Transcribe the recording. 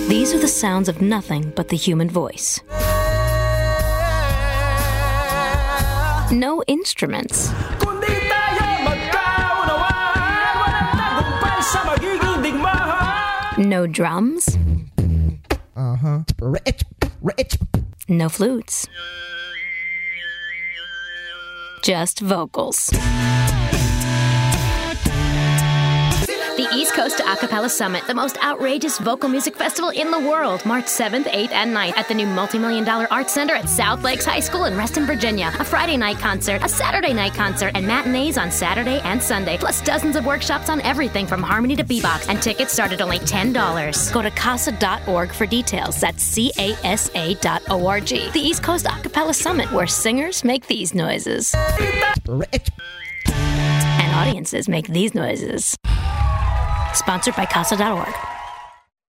These are the sounds of nothing but the human voice. No instruments. No drums. No flutes. Just vocals. The East Coast Acapella Summit, the most outrageous vocal music festival in the world, March 7th, 8th, and 9th at the new multi-million-dollar Arts Center at South Lakes High School in Reston, Virginia. A Friday night concert, a Saturday night concert, and matinees on Saturday and Sunday, plus dozens of workshops on everything from harmony to bebop, and tickets start at only $10. Go to casa.org for details. That's casa.org. The East Coast Acapella Summit, where singers make these noises. And audiences make these noises. Sponsored by casa.org.